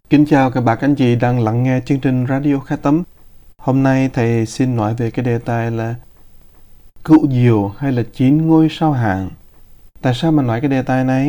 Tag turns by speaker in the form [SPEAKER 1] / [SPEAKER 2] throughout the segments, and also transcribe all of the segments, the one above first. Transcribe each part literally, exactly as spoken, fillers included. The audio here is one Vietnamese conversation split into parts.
[SPEAKER 1] Kính chào các bạn anh chị đang lắng nghe chương trình Radio Khai Tấm. Hôm nay thầy xin nói về cái đề tài là cựu diều hay là chín ngôi sao hạng. Tại sao mà nói cái đề tài này?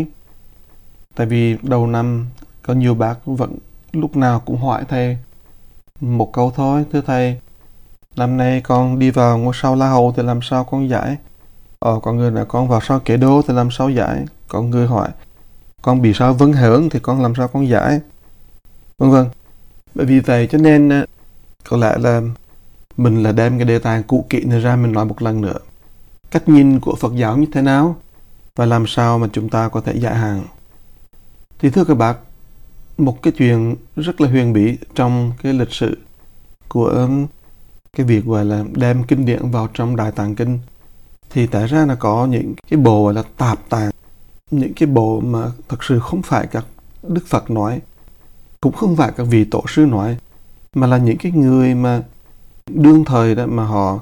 [SPEAKER 1] Tại vì đầu năm có nhiều bác vẫn lúc nào cũng hỏi thầy một câu thôi. Thưa thầy, năm nay con đi vào ngôi sao La Hầu thì làm sao con giải? Ờ, có người nói con vào sao Kẻ Đô thì làm sao giải? Có người hỏi con bị sao Vân Hưởng thì con làm sao con giải? Vân vân. Bởi vì vậy cho nên có lẽ là mình là đem cái đề tài cũ kỹ này ra mình nói một lần nữa. Cách nhìn của Phật giáo như thế nào và làm sao mà chúng ta có thể giải hạn. Thì thưa các bác, một cái chuyện rất là huyền bí trong cái lịch sử của cái việc gọi là đem kinh điển vào trong Đại Tạng Kinh, thì tại ra là có những cái bộ gọi là tạp tạng, những cái bộ mà thật sự không phải các Đức Phật nói, cũng không phải các vị tổ sư nói, mà là những cái người mà đương thời đó mà họ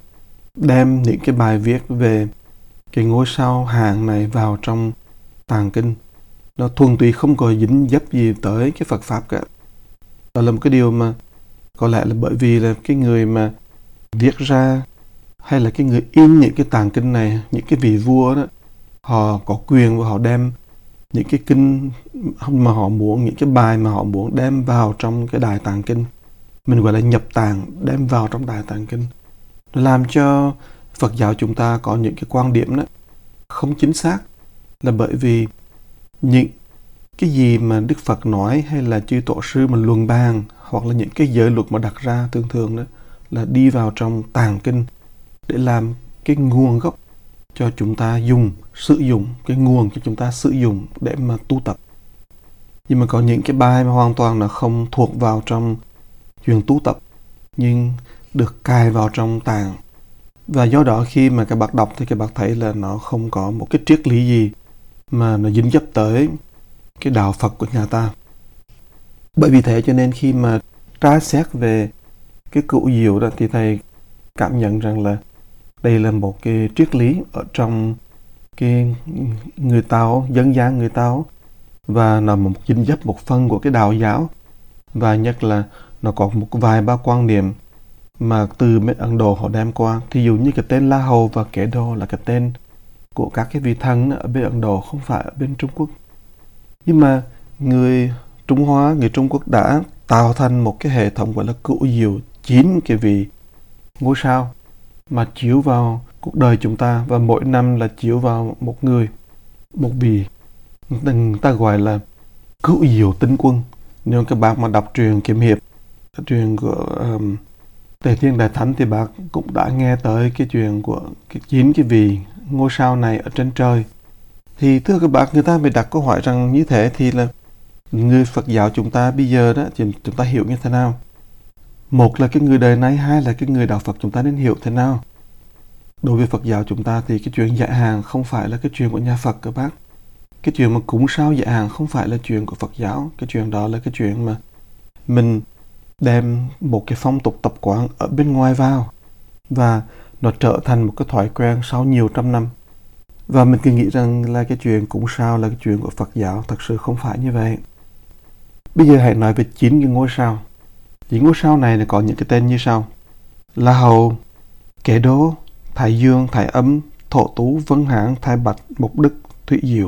[SPEAKER 1] đem những cái bài viết về cái ngôi sao hạng này vào trong tạng kinh. Nó thuần túy không có dính dấp gì tới cái Phật Pháp cả. Đó là một cái điều mà có lẽ là bởi vì là cái người mà viết ra hay là cái người in những cái tạng kinh này, những cái vị vua đó, họ có quyền và họ đem những cái kinh mà họ muốn, những cái bài mà họ muốn đem vào trong cái Đại Tạng Kinh. Mình gọi là nhập tạng, đem vào trong Đại Tạng Kinh. Nó làm cho Phật giáo chúng ta có những cái quan điểm đó không chính xác, là bởi vì những cái gì mà Đức Phật nói hay là chư tổ sư mà luận bàn hoặc là những cái giới luật mà đặt ra thường thường đó là đi vào trong tạng kinh để làm cái nguồn gốc cho chúng ta dùng, sử dụng, cái nguồn cho chúng ta sử dụng để mà tu tập. Nhưng mà có những cái bài mà hoàn toàn là không thuộc vào trong chuyện tu tập nhưng được cài vào trong tạng. Và do đó khi mà các bạn đọc thì các bạn thấy là nó không có một cái triết lý gì mà nó dính dấp tới cái đạo Phật của nhà ta. Bởi vì thế cho nên khi mà tra xét về cái cựu diều đó thì thầy cảm nhận rằng là đây là một cái triết lý ở trong cái người Tao, dân gian người Tao, và là một dính dấp một phần của cái đạo giáo. Và nhất là nó có một vài ba quan niệm mà từ bên Ấn Độ họ đem qua. Thí dụ như cái tên La Hầu và Kẻ Đô là cái tên của các cái vị thần ở bên Ấn Độ, không phải ở bên Trung Quốc. Nhưng mà người Trung Hoa, người Trung Quốc đã tạo thành một cái hệ thống gọi là cựu diều, chín cái vị ngôi sao mà chiếu vào cuộc đời chúng ta, và mỗi năm là chiếu vào một người, một vị. Người ta gọi là cựu diều tinh quân. Nếu các bạn mà đọc truyện kiếm hiệp, truyện của um, Tề Thiên Đại Thánh thì bác cũng đã nghe tới cái chuyện của cái chín cái vị ngôi sao này ở trên trời. Thì thưa các bạn, người ta mới đặt câu hỏi rằng như thế thì là người Phật giáo chúng ta bây giờ đó thì chúng ta hiểu như thế nào? Một là cái người đời này, hai là cái người đạo Phật chúng ta nên hiểu thế nào? Đối với Phật giáo chúng ta thì cái chuyện giải hạn không phải là cái chuyện của nhà Phật các bác. Cái chuyện mà cúng sao giải hạn không phải là chuyện của Phật giáo. Cái chuyện đó là cái chuyện mà mình đem một cái phong tục tập quán ở bên ngoài vào, và nó trở thành một cái thói quen sau nhiều trăm năm. Và mình cứ nghĩ rằng là cái chuyện cúng sao là cái chuyện của Phật giáo. Thật sự không phải như vậy. Bây giờ hãy nói về chín cái ngôi sao. Chín ngôi sao này là có những cái tên như sau: La Hầu, Kẻ Đô, Thái Dương, Thái Âm, Thổ Tú, Vân Hán, Thái Bạch, Mộc Đức, Thủy Diệu.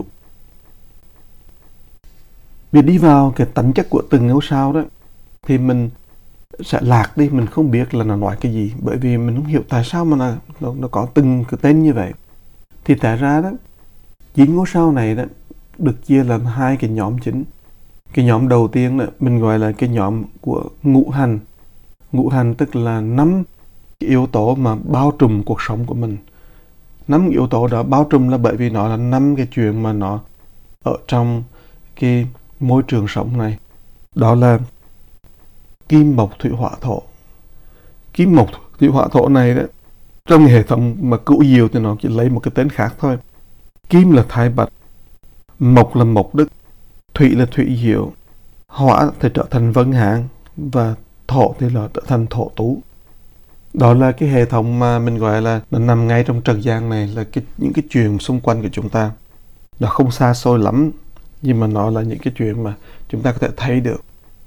[SPEAKER 1] Vì đi vào cái tánh chất của từng ngôi sao đó thì mình sẽ lạc đi, mình không biết là nó nói cái gì, bởi vì mình không hiểu tại sao mà nó, nó, nó có từng cái tên như vậy. Thì tại ra đó, chín ngôi sao này đó được chia làm hai cái nhóm chính. Cái nhóm đầu tiên đó, mình gọi là cái nhóm của ngũ hành. Ngũ hành tức là năm cái yếu tố mà bao trùm cuộc sống của mình. Năm yếu tố đó bao trùm là bởi vì nó là năm cái chuyện mà nó ở trong cái môi trường sống này. Đó là kim, mộc, thủy, hỏa, thổ. Kim, mộc, thủy, hỏa, thổ này đó, trong hệ thống mà cựu diều thì nó chỉ lấy một cái tên khác thôi. Kim là Thái Bạch, mộc là Mộc Đức, thủy là Thủy Diệu, hỏa thì trở thành Vân Hán, và thổ thì là trở thành Thổ Tú. Đó là cái hệ thống mà mình gọi là nó nằm ngay trong trần gian này, là cái, những cái chuyện xung quanh của chúng ta. Nó không xa xôi lắm, nhưng mà nó là những cái chuyện mà chúng ta có thể thấy được.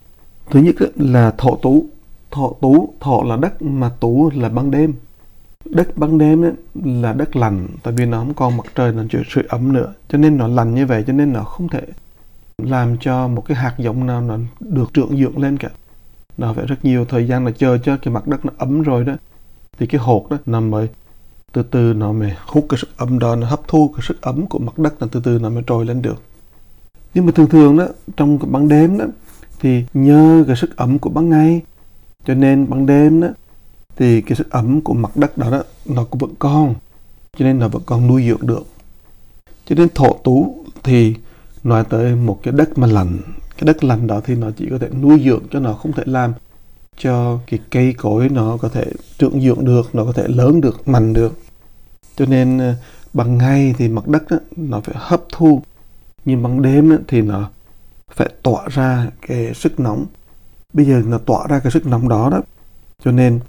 [SPEAKER 1] Thứ nhất là thổ tú. Thổ tú, thổ là đất mà tú là ban đêm. Đất ban đêm ấy, là đất lạnh, tại vì nó không còn mặt trời, nó chịu sưởi ấm nữa, cho nên nó lạnh như vậy, cho nên nó không thể làm cho một cái hạt giống nào nó được trưởng dưỡng lên cả. Nó phải rất nhiều thời gian là chờ cho cái mặt đất nó ấm rồi đó, thì cái hột đó nó mới từ từ nó mới hút cái sức ấm đó, nó hấp thu cái sức ấm của mặt đất, là từ từ nó mới trồi lên được. Nhưng mà thường thường đó, trong cái ban đêm đó, thì nhờ cái sức ấm của ban ngày, cho nên ban đêm đó thì cái sức ấm của mặt đất đó, đó nó cũng vẫn còn, cho nên nó vẫn còn nuôi dưỡng được. Cho nên thổ tú thì nói tới một cái đất mà lạnh. Cái đất lạnh đó thì nó chỉ có thể nuôi dưỡng, cho nó không thể làm cho cái cây cối nó có thể trưởng dưỡng được, nó có thể lớn được, mạnh được. Cho nên ban ngày thì mặt đất đó, nó phải hấp thu, nhưng ban đêm đó, thì nó phải tỏa ra cái sức nóng. Bây giờ nó tỏa ra cái sức nóng đó đó, cho nên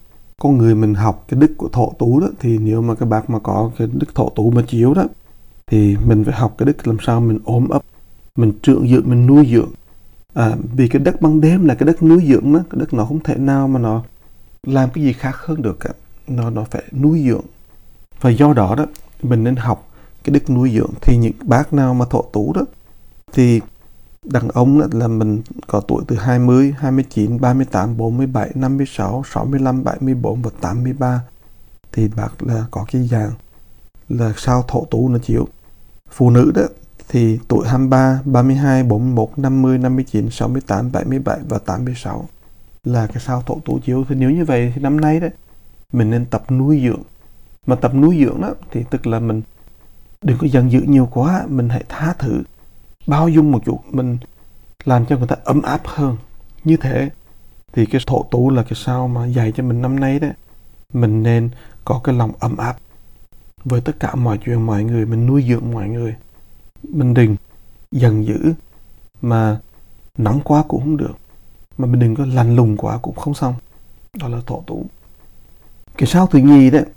[SPEAKER 1] con người mình học cái đức của thổ tú đó, thì nếu mà các bác mà có cái đức thổ tú mà chiếu đó, thì mình phải học cái đức làm sao mình ôm ấp, mình trưởng dưỡng, mình nuôi dưỡng. À, vì cái đất ban đêm là cái đất nuôi dưỡng đó, cái đất nó không thể nào mà nó làm cái gì khác hơn được cả. Nó, nó phải nuôi dưỡng. Và do đó đó, mình nên học cái đức nuôi dưỡng. Thì những bác nào mà thổ tú đó, thì đàn ông đó là mình có tuổi từ hai mươi, hai mươi chín, ba mươi tám, bốn mươi bảy, năm mươi sáu, sáu mươi lăm, bảy mươi bốn và tám mươi ba. Thì bác là có cái dạng là sao thổ tú nó chiếu. Phụ nữ đó thì tuổi hai mươi ba, ba mươi hai, bốn mươi mốt, năm mươi, năm mươi chín, sáu mươi tám, bảy mươi bảy và tám mươi sáu là cái sao thổ tú chiếu. Thì nếu như vậy thì năm nay đấy mình nên tập nuôi dưỡng. Mà tập nuôi dưỡng đó thì tức là mình đừng có giận dữ nhiều quá, mình hãy tha thứ, bao dung một chút, mình làm cho người ta ấm áp hơn. Như thế thì cái thổ tú là cái sao mà dạy cho mình năm nay đấy, mình nên có cái lòng ấm áp với tất cả mọi chuyện mọi người, mình nuôi dưỡng mọi người. Mình đừng giận dữ mà nóng quá cũng không được, mà mình đừng có lạnh lùng quá cũng không xong. Đó là thổ tú. Cái sao thứ nhì đấy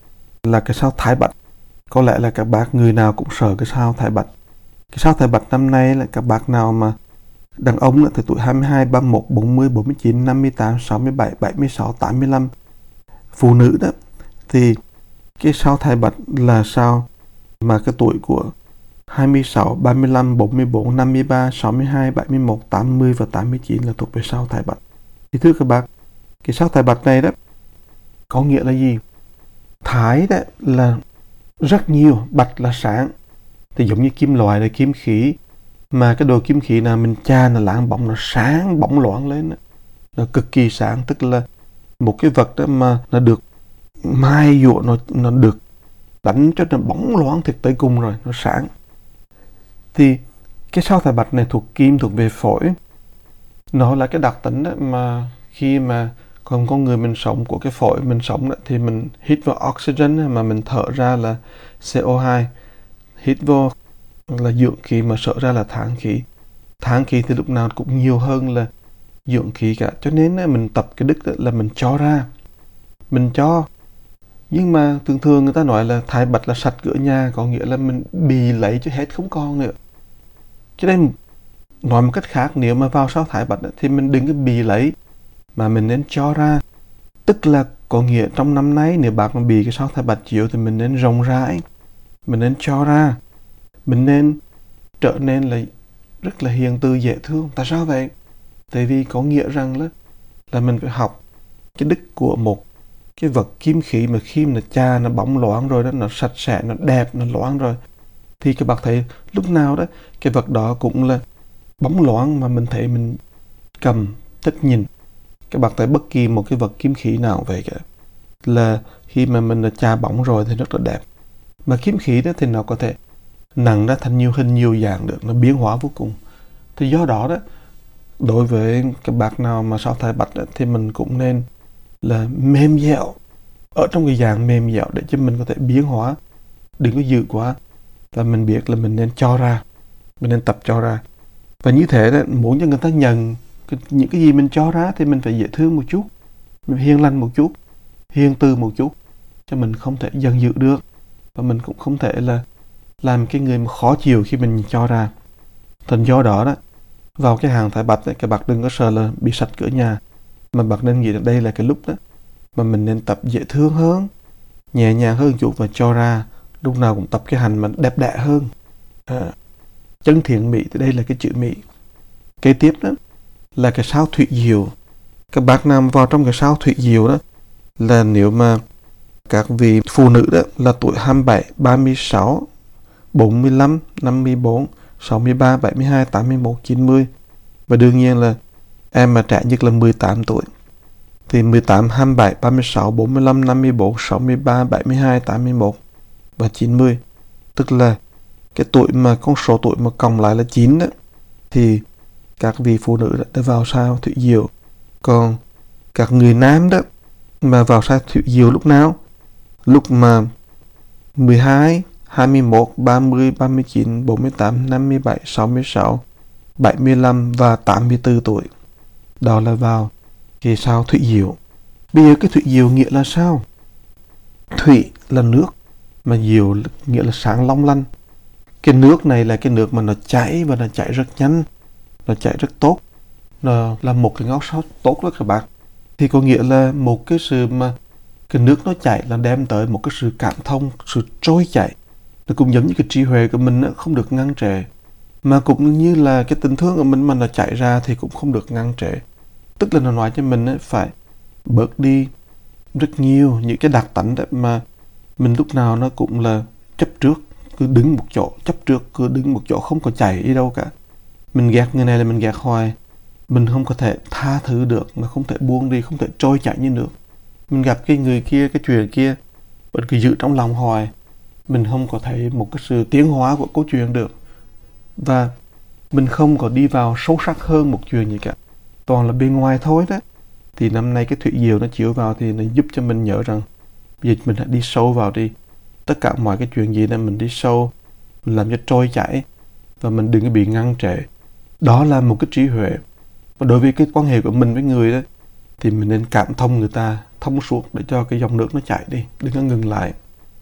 [SPEAKER 1] là cái sao Thái Bạch. Có lẽ là các bác người nào cũng sợ cái sao Thái Bạch. Cái sao Thái Bạch năm nay là các bác nào mà đàn ông thì tuổi hai mươi hai, ba mươi mốt, bốn mươi, bốn mươi chín, năm mươi tám, sáu mươi bảy, bảy mươi sáu, tám mươi lăm. Phụ nữ đó thì cái sao Thái Bạch là sao mà cái tuổi của hai mươi sáu, ba mươi lăm, bốn mươi bốn, năm mươi ba, sáu mươi hai, bảy mươi mốt, tám mươi và tám mươi chín là thuộc về sao Thái Bạch. Thì thưa các bác, cái sao Thái Bạch này đó có nghĩa là gì? Thái đó là rất nhiều, bạch là sáng. Thì giống như kim loại là kim khí, mà cái đồ kim khí nào mình tra là láng bóng, nó sáng bóng loáng lên đó. Nó cực kỳ sáng, tức là một cái vật đó mà nó được mai dụa, nó, nó được đánh cho nó bóng loáng thực tới cùng rồi, nó sáng. Thì cái sao Thái Bạch này thuộc kim, thuộc về phổi. Nó là cái đặc tính đó mà khi mà còn con người mình sống, của cái phổi mình sống đó, thì mình hít vào oxygen mà mình thở ra là xê o hai. Hít vô là dưỡng khí mà sợ ra là than khí. Than khí thì lúc nào cũng nhiều hơn là dưỡng khí cả. Cho nên mình tập cái đức là mình cho ra, mình cho. Nhưng mà thường thường người ta nói là Thái Bạch là sạch cửa nhà, có nghĩa là mình bị lấy cho hết không còn nữa. Cho nên nói một cách khác, nếu mà vào sao Thái Bạch thì mình đừng có bị lấy, mà mình nên cho ra. Tức là có nghĩa trong năm nay nếu bác mà bị cái sao Thái Bạch chiếu thì mình nên rộng rãi, mình nên cho ra, mình nên trở nên là rất là hiền từ dễ thương. Tại sao vậy? Tại vì có nghĩa rằng là, là mình phải học cái đức của một cái vật kim khí mà khi mà cha nó bóng loáng rồi đó, nó sạch sẽ, nó đẹp, nó loáng rồi, thì các bác thấy lúc nào đó cái vật đó cũng là bóng loáng, mà mình thấy mình cầm thích nhìn. Các bác thấy bất kỳ một cái vật kim khí nào vậy cả, là khi mà mình đã cha bóng rồi thì rất là đẹp. Mà kim khí đó thì nó có thể nặng ra thành nhiều hình nhiều dạng được, nó biến hóa vô cùng. Thì do đó đó, đối với các bác nào mà sao Thái Bạch đó, thì mình cũng nên là mềm dẻo, ở trong cái dạng mềm dẻo để cho mình có thể biến hóa, đừng có giữ quá. Và mình biết là mình nên cho ra, mình nên tập cho ra. Và như thế đó, muốn cho người ta nhận những cái gì mình cho ra thì mình phải dễ thương một chút, mình hiền lành một chút, hiền từ một chút, cho mình không thể giận dữ được. Và mình cũng không thể là làm cái người mà khó chịu khi mình cho ra. Thành do đó đó, vào cái hàng thải bạch ấy, các bạn đừng có sợ là bị sạch cửa nhà, mà bạn nên nghĩ là đây là cái lúc đó mà mình nên tập dễ thương hơn, nhẹ nhàng hơn chút và cho ra lúc nào cũng tập cái hành mà đẹp đẽ hơn. À, chân thiện mỹ thì đây là cái chữ mỹ. Kế tiếp đó là cái sao thủy diệu. Các bác nào vào trong cái sao thủy diệu đó là nếu mà các vị phụ nữ đó là tuổi hai mươi bảy, ba mươi sáu, bốn mươi lăm, năm mươi bốn, sáu mươi ba, bảy mươi hai, tám mươi mốt, chín mươi. Và đương nhiên là em mà trẻ nhất là mười tám tuổi. Thì mười tám, hai mươi bảy, ba mươi sáu, bốn mươi lăm, năm mươi bốn, sáu mươi ba, bảy mươi hai, tám mươi mốt và chín mươi. Tức là cái tuổi mà con số tuổi mà cộng lại là chín đó, thì các vị phụ nữ đã, đã vào sao thủy diệu. Còn các người nam đó mà vào sao thủy diệu lúc nào? Lúc mà mười hai, hai mươi mốt, ba mươi, ba mươi chín, bốn mươi tám, năm mươi bảy, sáu mươi sáu, bảy mươi lăm và tám mươi tư tuổi. Đó là vào cái sao thủy diệu. Bây giờ cái thủy diệu nghĩa là sao? Thủy là nước, mà diệu nghĩa là sáng long lanh. Cái nước này là cái nước mà nó chảy và nó chảy rất nhanh, nó chảy rất tốt. Nó là một cái ngôi sao tốt đó các bạn. Thì có nghĩa là một cái sự mà cái nước nó chảy là đem tới một cái sự cảm thông, sự trôi chảy. Nó cũng giống như cái trí huệ của mình nó không được ngăn trệ. Mà cũng như là cái tình thương của mình mà nó chảy ra thì cũng không được ngăn trệ. Tức là nó nói cho mình phải bớt đi rất nhiều những cái đặc tánh đó mà mình lúc nào nó cũng là chấp trước, cứ đứng một chỗ, chấp trước, cứ đứng một chỗ không có chạy đi đâu cả. Mình ghét người này là mình ghét hoài. Mình không có thể tha thứ được, mà không thể buông đi, không thể trôi chảy như nước. Mình gặp cái người kia, cái chuyện kia, vẫn cứ giữ trong lòng hoài. Mình không có thấy một cái sự tiến hóa của câu chuyện được. Và mình không có đi vào sâu sắc hơn một chuyện gì cả. Toàn là bên ngoài thôi đó. Thì năm nay cái thủy diệu nó chiếu vào thì nó giúp cho mình nhớ rằng bây giờ mình hãy đi sâu vào đi. Tất cả mọi cái chuyện gì đó mình đi sâu, mình làm cho trôi chảy và mình đừng có bị ngăn trệ. Đó là một cái trí huệ. Và đối với cái quan hệ của mình với người đó thì mình nên cảm thông người ta thông suốt để cho cái dòng nước nó chảy đi, đừng có ngừng lại.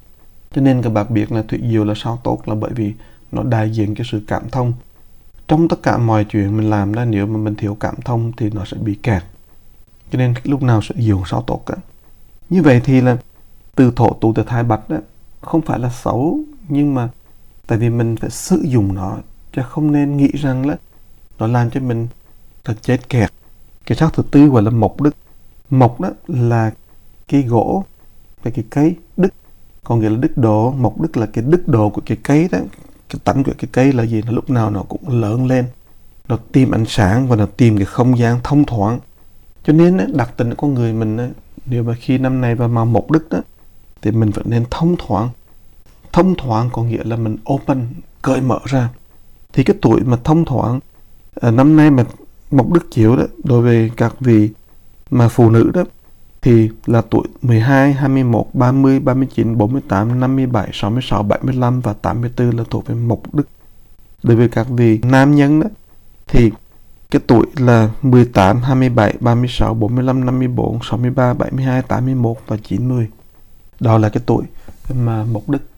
[SPEAKER 1] Cho nên các bạn biết là thủy diệu là sao tốt là bởi vì nó đại diện cái sự cảm thông. Trong tất cả mọi chuyện mình làm đó, nếu mà mình thiếu cảm thông thì nó sẽ bị kẹt. Cho nên lúc nào sẽ diệu sao tốt cả. Như vậy thì là từ thổ tụ từ thai bạch đó không phải là xấu, nhưng mà tại vì mình phải sử dụng nó, chứ không nên nghĩ rằng là nó làm cho mình là chết kẹt. Cái sao thứ tư gọi là mộc đức. Mộc đó là cái gỗ và cái cây, đức còn nghĩa là đức độ. Mộc đức là cái đức độ của cái cây đó. Cái tánh của cái cây là gì? Nó lúc nào nó cũng lớn lên, nó tìm ánh sáng và nó tìm cái không gian thông thoáng. Cho nên đặc tính của con người mình, nếu mà khi năm nay vào màu mộc đức đó, thì mình vẫn nên thông thoáng. Thông thoáng có nghĩa là mình open, cởi mở ra. Thì cái tuổi mà thông thoáng, năm nay mà mộc đức chiếu đó, đối với các vị mà phụ nữ đó, thì là tuổi mười hai, hai mươi mốt, ba mươi, ba mươi chín, bốn mươi tám, năm mươi bảy, sáu mươi sáu, bảy mươi lăm và tám mươi tư là thuộc về mộc đức. Đối với các vị nam nhân đó, thì cái tuổi là mười tám, hai mươi bảy, ba mươi sáu, bốn mươi lăm, năm mươi bốn, sáu mươi ba, bảy mươi hai, tám mươi mốt và chín mươi. Đó là cái tuổi mà mộc đức.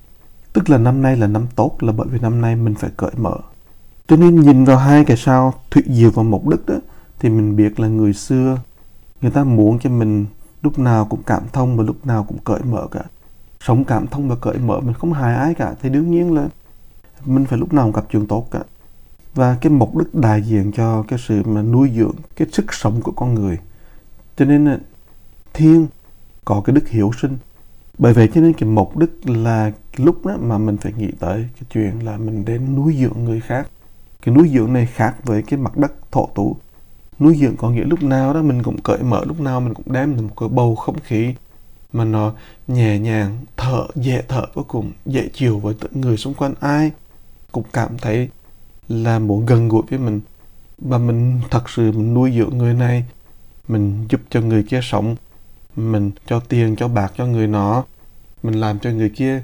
[SPEAKER 1] Tức là năm nay là năm tốt, là bởi vì năm nay mình phải cởi mở. Cho nên nhìn vào hai cái sao thủy diệu và mộc đức đó, thì mình biết là người xưa người ta muốn cho mình lúc nào cũng cảm thông và lúc nào cũng cởi mở cả. Sống cảm thông và cởi mở, mình không hại ai cả, thì đương nhiên là mình phải lúc nào cũng gặp chuyện tốt cả. Và cái mộc đức đại diện cho cái sự mà nuôi dưỡng cái sức sống của con người. Cho nên là thiên có cái đức hiếu sinh. Bởi vậy cho nên cái mộc đức là lúc đó mà mình phải nghĩ tới cái chuyện là mình đến nuôi dưỡng người khác. Cái nuôi dưỡng này khác với cái mặt đất thổ tụ. Nuôi dưỡng có nghĩa lúc nào đó mình cũng cởi mở, lúc nào mình cũng đem một cái bầu không khí mà nó nhẹ nhàng, thở, dễ thở vô cùng, dễ chịu với từng người xung quanh. Ai cũng cảm thấy là muốn gần gũi với mình. Và mình thật sự mình nuôi dưỡng người này, mình giúp cho người kia sống, mình cho tiền, cho bạc cho người nó, mình làm cho người kia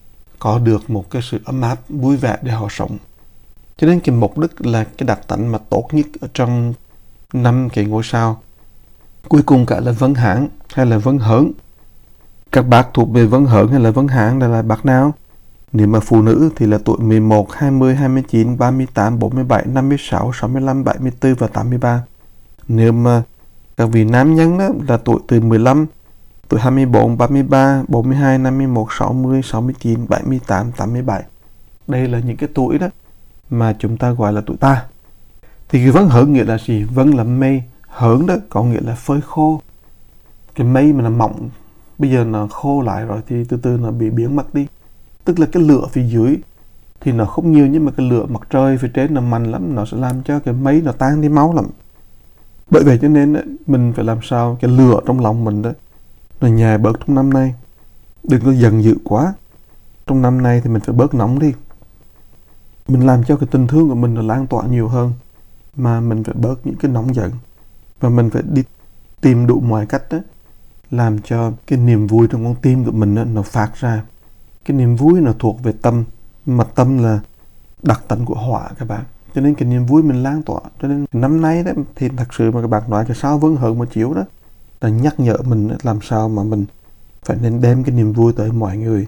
[SPEAKER 1] có được một cái sự ấm áp, vui vẻ để họ sống. Cho nên cái mộc đức là cái đặc tánh mà tốt nhất ở trong năm cái ngôi sao. Cuối cùng cả là Vân Hán hay là Vân Hỡn. Các bác thuộc về Vân Hỡn hay là Vân Hán là, là bác nào? Nếu mà phụ nữ thì là tuổi mười một, hai mươi, hai mươi chín, ba mươi tám, bốn mươi bảy, năm mươi sáu, sáu mươi lăm, bảy mươi tư và tám mươi ba. Nếu mà các vị nam nhân đó là tuổi từ mười lăm, tuổi hai mươi bốn, ba mươi ba, bốn mươi hai, năm mươi mốt, sáu mươi, sáu mươi chín, bảy mươi tám, tám mươi bảy. Đây là những cái tuổi đó mà chúng ta gọi là tuổi ta. Thì cái vân hớn nghĩa là gì? Vân là mây, hớn đó có nghĩa là phơi khô. Cái mây mà nó mỏng, bây giờ nó khô lại rồi thì từ từ nó bị biến mất đi. Tức là cái lửa phía dưới thì nó không nhiều, nhưng mà cái lửa mặt trời phía trên nó mạnh lắm, nó sẽ làm cho cái mây nó tan đi máu lắm. Bởi vậy cho nên mình phải làm sao cái lửa trong lòng mình đó nó nhẹ bớt trong năm nay. Đừng có giận dữ quá. Trong năm nay thì mình phải bớt nóng đi. Mình làm cho cái tình thương của mình nó lan tỏa nhiều hơn, mà mình phải bớt những cái nóng giận. Và mình phải đi tìm đủ mọi cách đó, làm cho cái niềm vui trong con tim của mình đó, nó phát ra. Cái niềm vui nó thuộc về tâm, mà tâm là đặc tánh của hỏa các bạn. Cho nên cái niềm vui mình lan tỏa. Cho nên năm nay đó thì thật sự mà các bạn nói cái sao vân hớn một chiếu đó là nhắc nhở mình đó, làm sao mà mình phải nên đem cái niềm vui tới mọi người.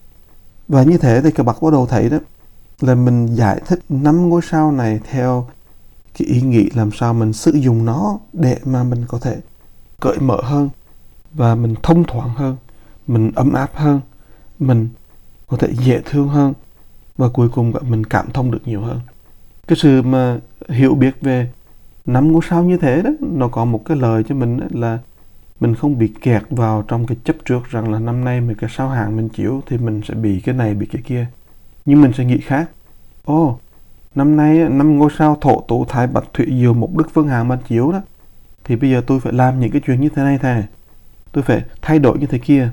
[SPEAKER 1] Và như thế thì các bạn bắt đầu thấy đó là mình giải thích năm ngôi sao này theo cái ý nghĩ làm sao mình sử dụng nó để mà mình có thể cởi mở hơn, và mình thông thoáng hơn, mình ấm áp hơn, mình có thể dễ thương hơn, và cuối cùng mình cảm thông được nhiều hơn. Cái sự mà hiểu biết về năm ngôi sao như thế đó, nó có một cái lời cho mình đó là mình không bị kẹt vào trong cái chấp trước rằng là năm nay mình cái sao hạng mình chiếu thì mình sẽ bị cái này bị cái kia. Nhưng mình sẽ nghĩ khác. Ồ, oh, năm nay năm ngôi sao Thổ, Tú, Thái, Bạch, Thủy, Diều, Mộc, Đức, Phương, Hằng, Ban chiếu đó, thì bây giờ tôi phải làm những cái chuyện như thế này thế. Tôi phải thay đổi như thế kia.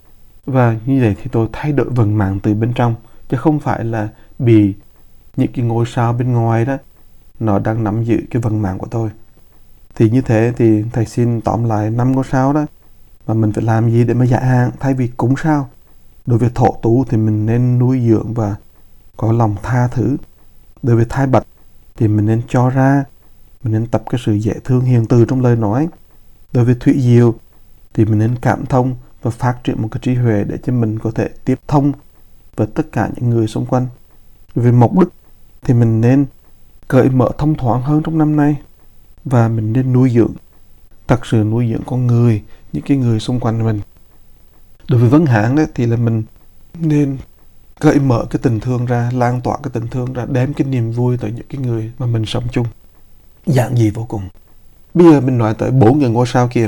[SPEAKER 1] Và như vậy thì tôi thay đổi vận mạng từ bên trong, chứ không phải là bị những cái ngôi sao bên ngoài đó nó đang nắm giữ cái vận mạng của tôi. Thì như thế thì thầy xin tóm lại năm ngôi sao đó, và mình phải làm gì để mà giải hạn thay vì cúng sao. Đối với Thổ, Tú thì mình nên nuôi dưỡng và có lòng tha thứ. Đối với Thái, Bạch thì mình nên cho ra, mình nên tập cái sự dễ thương hiền từ trong lời nói. Đối với Thủy, Diều thì mình nên cảm thông và phát triển một cái trí huệ để cho mình có thể tiếp thông với tất cả những người xung quanh. Đối với Mộc, Đức thì mình nên cởi mở thông thoáng hơn trong năm nay, và mình nên nuôi dưỡng, thật sự nuôi dưỡng con người, những cái người xung quanh mình. Đối với Vân Hán đó thì là mình nên cởi mở cái tình thương ra, lan tỏa cái tình thương ra, đem cái niềm vui tới những cái người mà mình sống chung. Giản dị vô cùng. Bây giờ mình nói tới bốn cái ngôi sao kia.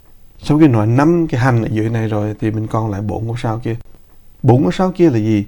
[SPEAKER 1] Sau khi nói năm cái hành ở dưới này rồi thì mình còn lại bốn ngôi sao kia. Bốn ngôi sao kia là gì?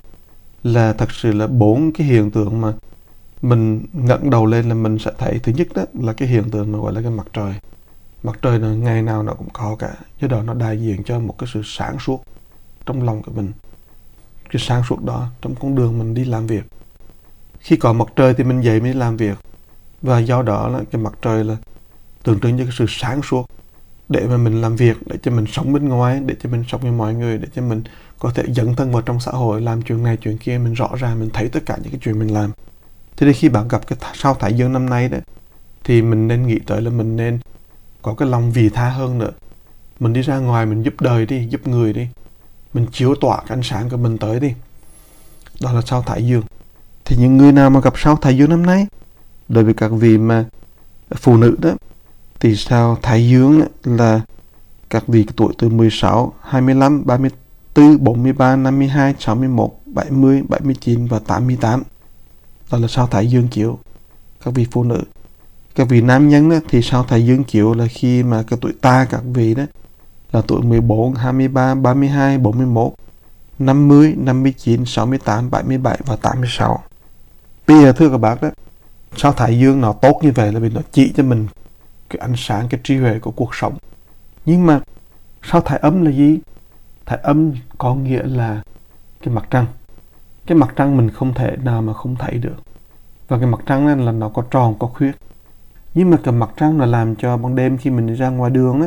[SPEAKER 1] Là thật sự là bốn cái hiện tượng mà mình ngẩng đầu lên là mình sẽ thấy. Thứ nhất đó là cái hiện tượng mà gọi là cái mặt trời. Mặt trời là ngày nào nó cũng có cả, do đó nó đại diện cho một cái sự sáng suốt trong lòng của mình. Cái sáng suốt đó trong con đường mình đi làm việc. Khi có mặt trời thì mình dậy mới làm việc, và do đó là cái mặt trời là tượng trưng cho cái sự sáng suốt để mà mình làm việc, để cho mình sống bên ngoài, để cho mình sống với mọi người, để cho mình có thể dấn thân vào trong xã hội, làm chuyện này chuyện kia, mình rõ ràng mình thấy tất cả những cái chuyện mình làm. Thế thì khi bạn gặp cái sao Thái Dương năm nay đó thì mình nên nghĩ tới là mình nên có cái lòng vị tha hơn nữa. Mình đi ra ngoài mình giúp đời đi, giúp người đi, mình chiếu tỏa cái ánh sáng của mình tới đi. Đó là sao Thái Dương. Thì những người nào mà gặp sao Thái Dương năm nay, đối với các vị mà phụ nữ đó, thì sao Thái Dương là các vị tuổi từ mười sáu, hai mươi lăm, ba mươi tư, bốn mươi ba, năm mươi hai, sáu mươi mốt, bảy mươi, bảy mươi chín và tám mươi tám. Đó là sao Thái Dương chiếu các vị phụ nữ. Các vị nam nhân đó, thì sao Thái Dương chiếu là khi mà cái tuổi ta các vị đó là tuổi mười bốn, hai mươi ba, ba mươi hai, bốn mươi mốt, năm mươi, năm mươi chín, sáu mươi tám, bảy mươi bảy và tám mươi sáu. Bây giờ thưa các bác đó, sao Thái Dương nó tốt như vậy là vì nó chỉ cho mình cái ánh sáng, cái trí huệ của cuộc sống. Nhưng mà sao Thái Âm là gì? Thái Âm có nghĩa là cái mặt trăng. Cái mặt trăng mình không thể nào mà không thấy được. Và cái mặt trăng này là nó có tròn, có khuyết. Nhưng mà cái mặt trăng nó làm cho ban đêm khi mình đi ra ngoài đường đó,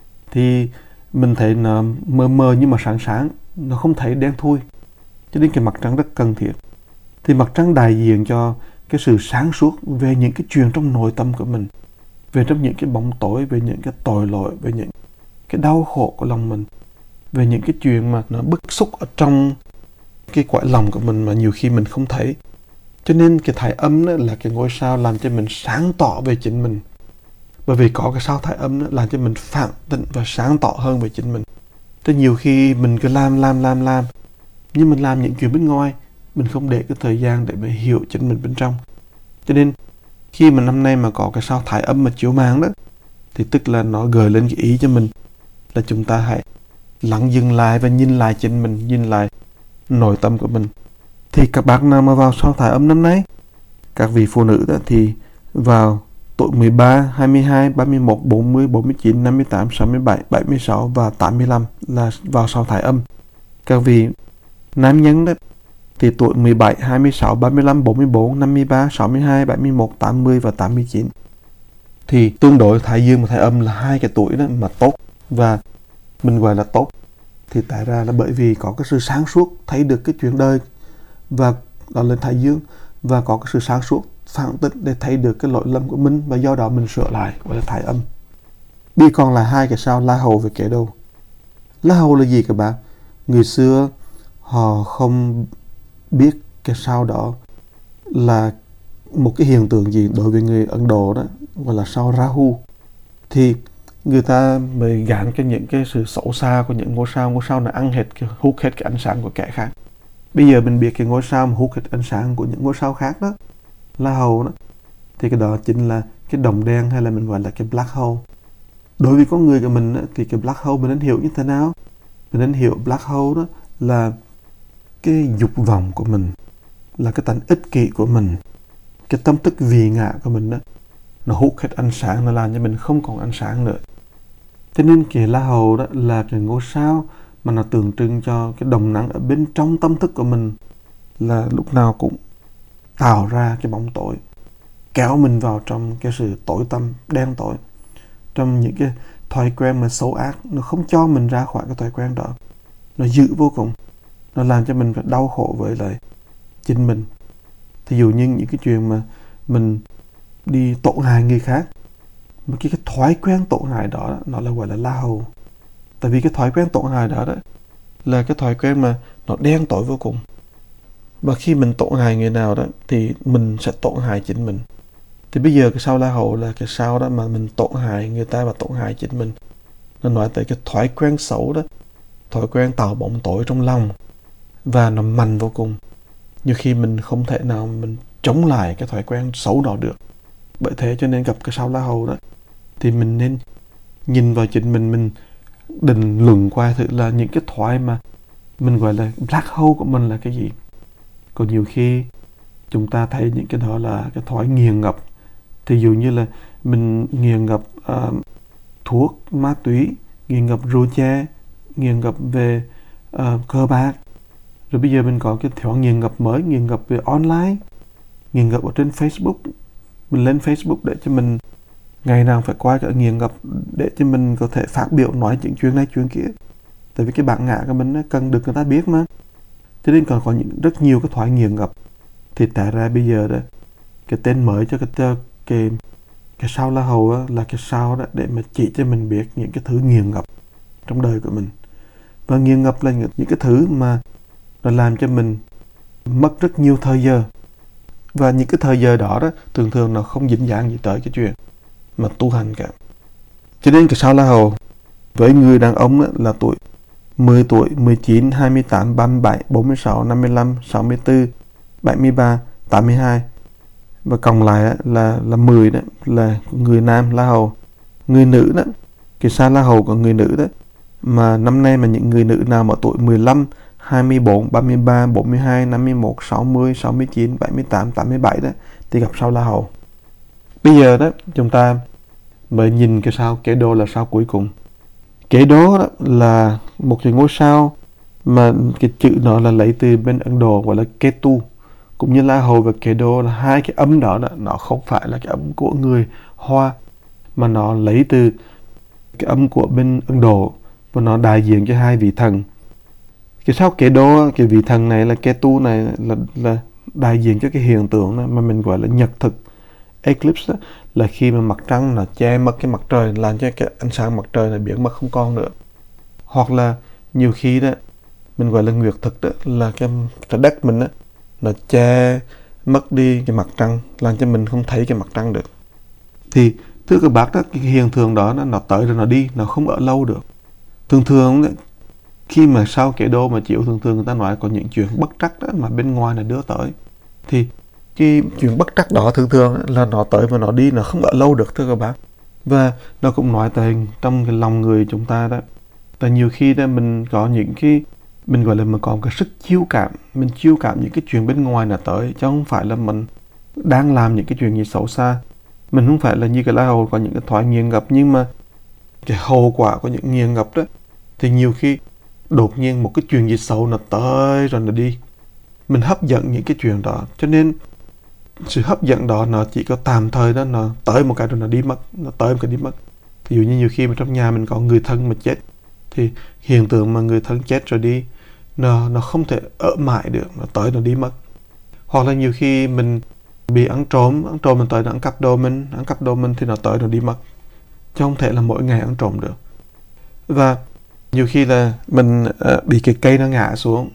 [SPEAKER 1] thì mình thấy nó mờ mờ nhưng mà sáng sáng, nó không thấy đen thui. Cho nên cái mặt trăng rất cần thiết. Thì mặt trăng đại diện cho cái sự sáng suốt về những cái chuyện trong nội tâm của mình, về trong những cái bóng tối, về những cái tội lỗi, về những cái đau khổ của lòng mình, về những cái chuyện mà nó bức xúc ở trong cái cõi lòng của mình mà nhiều khi mình không thấy. Cho nên cái thải âm đó là cái ngôi sao làm cho mình sáng tỏ về chính mình. Bởi vì có cái sao thải âm đó làm cho mình phản tỉnh và sáng tỏ hơn về chính mình. Thế nhiều khi mình cứ làm, làm, làm, làm, nhưng mình làm những chuyện bên ngoài, mình không để cái thời gian để mà hiểu chính mình bên trong. Cho nên khi mà năm nay mà có cái sao thải âm mà chiếu màng đó, thì tức là nó gợi lên cái ý cho mình là chúng ta hãy lắng dừng lại và nhìn lại chính mình, nhìn lại nội tâm của mình. Thì các bác nào mà vào sao thải âm năm nay, các vị phụ nữ đó thì vào tuổi mười ba, hai mươi hai, ba mươi mốt, bốn mươi, bốn mươi chín, năm mươi tám, sáu mươi bảy, bảy mươi sáu và tám mươi lăm là vào sao thải âm. Các vị nam nhân đó thì tuổi mười bảy, hai mươi sáu, ba mươi lăm, bốn mươi bốn, năm mươi ba, sáu mươi hai, bảy mươi mốt, tám mươi và tám mươi chín. Thì tương đối thái dương và thái âm là hai cái tuổi đó mà tốt, và mình gọi là tốt thì tại ra là bởi vì có cái sự sáng suốt thấy được cái chuyện đời và đó lên thái dương, và có cái sự sáng suốt phản tỉnh để thấy được cái lỗi lầm của mình, và do đó mình sửa lại, gọi là thái âm. Bây còn là hai cái sao La Hầu và Kẻ Đồ. La Hầu là gì các bạn? Người xưa họ không biết cái sao đó là một cái hiện tượng gì. Đối với người Ấn Độ đó gọi là sao Rahu, thì người ta mới gán cho những cái sự xấu xa của những ngôi sao. Ngôi sao nó ăn hết, hút hết cái ánh sáng của kẻ khác. Bây giờ mình biết cái ngôi sao mà hút hết ánh sáng của những ngôi sao khác đó, La Hầu đó, thì cái đó chính là cái đồng đen, hay là mình gọi là cái black hole. Đối với con người của mình đó, thì cái black hole mình nên hiểu như thế nào? Mình nên hiểu black hole đó là cái dục vọng của mình, là cái tánh ích kỷ của mình, cái tâm thức vì ngã của mình đó, nó hút hết ánh sáng, nó làm cho mình không còn ánh sáng nữa. Thế nên cái La Hầu đó là cái ngôi sao mà nó tượng trưng cho cái đồng năng ở bên trong tâm thức của mình, là lúc nào cũng tạo ra cái bóng tối, kéo mình vào trong cái sự tối tăm, đen tối, trong những cái thói quen mà xấu ác. Nó không cho mình ra khỏi cái thói quen đó, nó dữ vô cùng, nó làm cho mình phải đau khổ với lại chính mình. Thí dụ như những cái chuyện mà mình đi tổn hại người khác, mà cái, cái thói quen tổn hại đó nó là gọi là La Hầu. Tại vì cái thói quen tổn hại đó, đó là cái thói quen mà nó đen tối vô cùng. Và khi mình tổn hại người nào đó thì mình sẽ tổn hại chính mình. Thì bây giờ cái sao La Hầu là cái sao đó mà mình tổn hại người ta và tổn hại chính mình. Nó nói tới cái thói quen xấu đó, thói quen tạo bóng tối trong lòng, và nó mạnh vô cùng. Nhiều khi mình không thể nào mình chống lại cái thói quen xấu đó được. Bởi thế cho nên gặp cái sao La Hầu đó thì mình nên nhìn vào chính mình, mình định luận qua thử là những cái thói mà mình gọi là black hole của mình là cái gì. Còn nhiều khi chúng ta thấy những cái đó là cái thói nghiền ngập. Thì dụ như là mình nghiền ngập uh, thuốc, ma túy, nghiền ngập rượu chè, nghiền ngập về uh, cờ bạc. Rồi bây giờ mình có cái thói nghiền ngập mới, nghiền ngập về online, nghiền ngập ở trên Facebook. Mình lên Facebook để cho mình ngày nào phải qua cái nghiền ngập để cho mình có thể phát biểu nói những chuyện này chuyện kia. Tại vì cái bản ngã của mình cần được người ta biết mà. Cho nên còn có những rất nhiều cái thói nghiền ngập. Thì tại ra bây giờ đó, cái tên mới cho cái cái cái sao La Hầu đó, là cái sao đó để mà chỉ cho mình biết những cái thứ nghiền ngập trong đời của mình. Và nghiền ngập là những, những cái thứ mà nó làm cho mình mất rất nhiều thời giờ. Và những cái thời giờ đó đó thường thường nó không dính dáng gì tới cái chuyện mà tu hành cả. Cho nên cái sao La Hầu với người đàn ông đó, là tuổi mười tuổi, mười chín, hai mươi tám, ba mươi bảy, bốn mươi sáu, năm mươi lăm, sáu mươi tư, bảy mươi ba, tám mươi hai. Và cộng lại là là mười đó là người nam La Hầu. Người nữ đó, cái sao La Hầu của người nữ đó, mà năm nay mà những người nữ nào mà tuổi mười lăm, hai mươi bốn, ba mươi ba, bốn mươi hai, năm mươi mốt, sáu mươi, sáu mươi chín, bảy mươi tám, tám mươi bảy đó thì gặp sao La Hầu. Bây giờ đó chúng ta mới nhìn cái sao Kẻ Đồ là sao cuối cùng. Kẻ Đồ đó là một cái ngôi sao mà cái chữ nó là lấy từ bên Ấn Độ gọi là Ketu. Cũng như La Hầu và Kẻ Đồ là hai cái âm đó, đó nó không phải là cái âm của người Hoa, mà nó lấy từ cái âm của bên Ấn Độ, và nó đại diện cho hai vị thần. Cái sao Kẻ Đồ, cái vị thần này là Ketu này là, là đại diện cho cái hiện tượng đó, mà mình gọi là nhật thực eclipse đó, là khi mà mặt trăng nó che mất cái mặt trời, làm cho cái ánh sáng mặt trời này biến mất không còn nữa. Hoặc là nhiều khi đó mình gọi là nguyệt thực đó, là cái trái đất mình á, nó che mất đi cái mặt trăng, làm cho mình không thấy cái mặt trăng được. Thì thưa các bác đó, cái hiện tượng đó nó, nó tới rồi nó đi, nó không ở lâu được. Thường thường đó, khi mà sau kẻ đô mà chịu, thường thường người ta nói có những chuyện bất trắc đó mà bên ngoài là đưa tới. Thì cái chuyện bất trắc đó thường thường là nó tới và nó đi, nó không ở lâu được thưa các bác. Và nó cũng nói tại trong cái lòng người chúng ta đó, tại nhiều khi đó mình có những cái, mình gọi là mình có một cái sức chiêu cảm, mình chiêu cảm những cái chuyện bên ngoài là tới, chứ không phải là mình đang làm những cái chuyện gì xấu xa. Mình không phải là như cái lá hầu có những cái thoại nghiện ngập, nhưng mà cái hậu quả của những nghiện ngập đó thì nhiều khi đột nhiên một cái chuyện gì xấu nó tới rồi nó đi. Mình hấp dẫn những cái chuyện đó, cho nên sự hấp dẫn đó nó chỉ có tạm thời đó, nó tới một cái rồi nó đi mất, nó tới một cái đi mất. Ví dụ như nhiều khi mà trong nhà mình có người thân mà chết, thì hiện tượng mà người thân chết rồi đi, nó nó không thể ở mãi được, nó tới nó đi mất. Hoặc là nhiều khi mình bị ăn trộm, ăn trộm mình tới nó ăn cắp đồ mình, ăn cắp đồ mình thì nó tới nó đi mất, chứ không thể là mỗi ngày ăn trộm được. Và nhiều khi là mình uh, bị cái cây nó ngã xuống,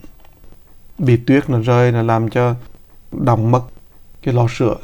[SPEAKER 1] bị tuyết nó rơi, nó làm cho đọng mất cái lò sưởi,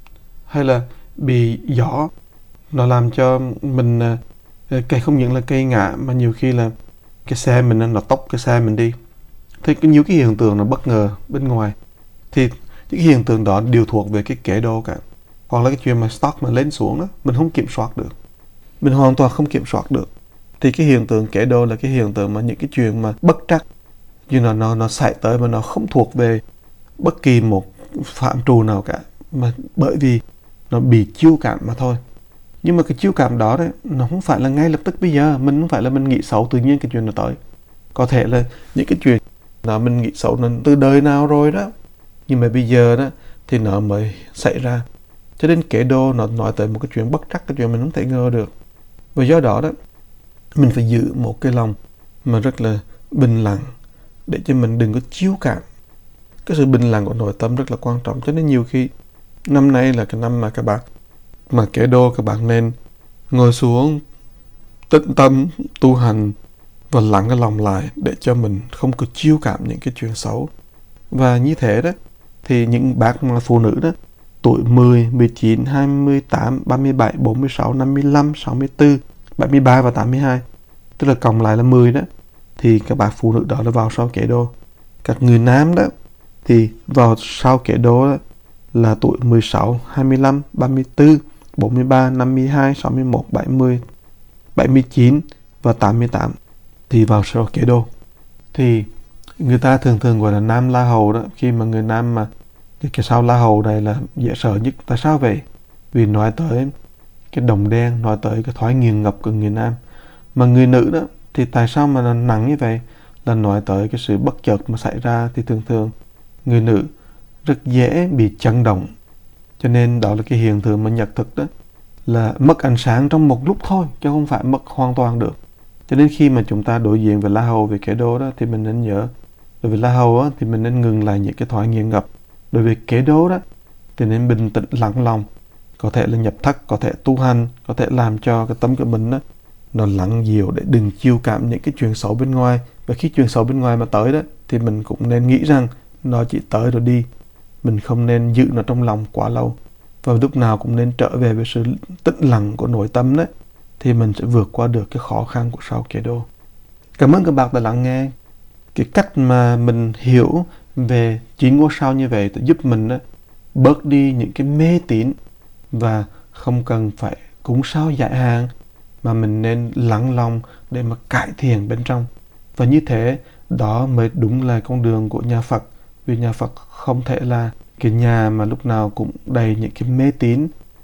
[SPEAKER 1] hay là bị gió nó làm cho mình uh, cây không những là cây ngã mà nhiều khi là cái xe mình nó tốc cái xe mình đi. Thì có nhiều cái hiện tượng nó bất ngờ bên ngoài, thì những cái hiện tượng đó đều thuộc về cái kẻ đô cả. Hoặc là cái chuyện mà stock mà lên xuống đó, mình không kiểm soát được, mình hoàn toàn không kiểm soát được. Thì cái hiện tượng kẻ đô là cái hiện tượng mà những cái chuyện mà bất trắc, như là nó nó xảy tới mà nó không thuộc về bất kỳ một phạm trù nào cả, mà bởi vì nó bị chiêu cảm mà thôi. Nhưng mà cái chiêu cảm đó đấy, nó không phải là ngay lập tức bây giờ, mình không phải là mình nghĩ xấu tự nhiên cái chuyện nó tới. Có thể là những cái chuyện là mình nghĩ xấu nó từ đời nào rồi đó, nhưng mà bây giờ đó thì nó mới xảy ra. Cho nên kẻ đô nó nói tới một cái chuyện bất trắc, cái chuyện mình không thể ngờ được. Và do đó đó, mình phải giữ một cái lòng mà rất là bình lặng, để cho mình đừng có chiếu cảm. Cái sự bình lặng của nội tâm rất là quan trọng. Cho nên nhiều khi năm nay là cái năm mà các bạn mà kẻ đô, các bạn nên ngồi xuống tĩnh tâm tu hành và lặng cái lòng lại, để cho mình không có chiêu cảm những cái chuyện xấu. Và như thế đó thì những bác mà phụ nữ đó, tuổi mười, mười chín, hai mươi tám, ba mươi bảy, bốn mươi sáu, năm mươi lăm, sáu mươi tư, bảy mươi ba và tám mươi hai, tức là cộng lại là mười đó, thì các bác phụ nữ đó là vào sau kẻ đô. Các người nam đó thì vào sau kẻ đô đó là tuổi mười sáu, hai mươi lăm, ba mươi tư, bốn mươi ba, năm mươi hai, sáu mươi mốt, bảy mươi, bảy mươi chín và tám mươi tám thì vào sau kẻ đô. Thì người ta thường thường gọi là nam la hầu đó, khi mà người nam mà cái, cái sao la hầu này là dễ sợ nhất. Tại sao vậy? Vì nói tới cái đồng đen, nói tới cái thói nghiền ngập của người nam. Mà người nữ đó thì tại sao mà nó nặng như vậy? Là nói tới cái sự bất chợt mà xảy ra, thì thường thường người nữ rất dễ bị chấn động. Cho nên đó là cái hiện tượng mà nhật thực đó, là mất ánh sáng trong một lúc thôi, chứ không phải mất hoàn toàn được. Cho nên khi mà chúng ta đối diện với la hầu, về kẻ đô đó, thì mình nên nhớ, đối với la hầu á, thì mình nên ngừng lại những cái thói nghiện ngập. Đối với kẻ đô đó thì nên bình tĩnh lặng lòng, có thể là nhập thất, có thể tu hành, có thể làm cho cái tâm của mình đó, nó lặng dịu, để đừng chiêu cảm những cái chuyện xấu bên ngoài. Và khi chuyện xấu bên ngoài mà tới đó, thì mình cũng nên nghĩ rằng nó chỉ tới rồi đi, mình không nên giữ nó trong lòng quá lâu. Và lúc nào cũng nên trở về với sự tĩnh lặng của nội tâm đó, thì mình sẽ vượt qua được cái khó khăn của sao kẻ đô. Cảm ơn các bạn đã lắng nghe. Cái cách mà mình hiểu về chín ngôi sao như vậy sẽ giúp mình đó, bớt đi những cái mê tín, và không cần phải cúng sao giải hạn, mà mình nên lắng lòng để mà cải thiện bên trong. Và như thế đó mới đúng là con đường của nhà Phật. Vì nhà Phật không thể là cái nhà mà lúc nào cũng đầy những cái mê tín,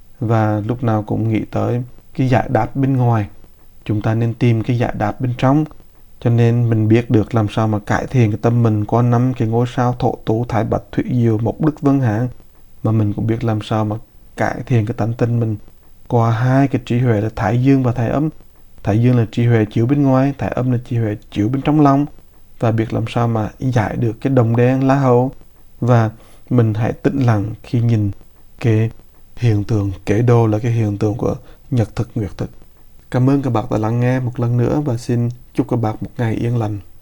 [SPEAKER 1] và lúc nào cũng nghĩ tới cái giải đáp bên ngoài. Chúng ta nên tìm cái giải đáp bên trong. Cho nên mình biết được làm sao mà cải thiện cái tâm mình qua năm cái ngôi sao Thổ Tú, Thái Bạch, Thủy Diệu, Mộc Đức, Vân Hán. Mà mình cũng biết làm sao mà cải thiện cái tánh tình mình qua hai cái trí huệ là Thái Dương và Thái Âm. Thái Dương là trí huệ chiếu bên ngoài, Thái Âm là trí huệ chiếu bên trong lòng. Và biết làm sao mà giải được cái đồng đen lá hầu. Và mình hãy tĩnh lặng khi nhìn cái hiện tượng kẻ đô, là cái hiện tượng của nhật thực, nguyệt thực. Cảm ơn các bạn đã lắng nghe một lần nữa, và xin chúc các bạn một ngày yên lành.